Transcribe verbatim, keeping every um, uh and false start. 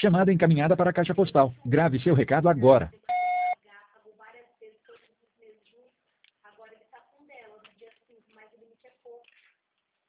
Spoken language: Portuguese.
Chamada encaminhada para a caixa postal. Grave seu recado agora.